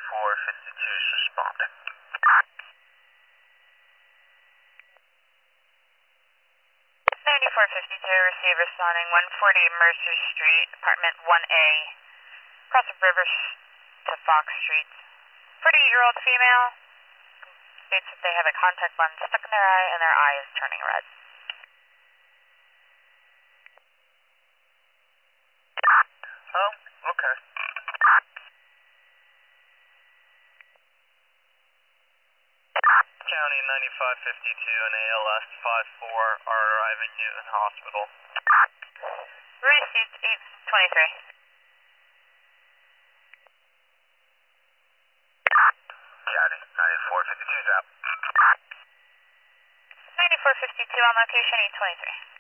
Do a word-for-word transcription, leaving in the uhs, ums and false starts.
ninety-four fifty-two is responding. ninety-four fifty-two, receive responding, one forty Mercer Street, apartment one A, across the river to Fox Street. forty-eight-year-old female states that they have a contact lens stuck in their eye and their eye is turning red. Oh, okay. County ninety-five fifty-two and A L S five four are arriving at Newton Hospital. Received eight twenty-three. County ninety-four fifty-two is out. ninety-four fifty-two on location, eight twenty-three.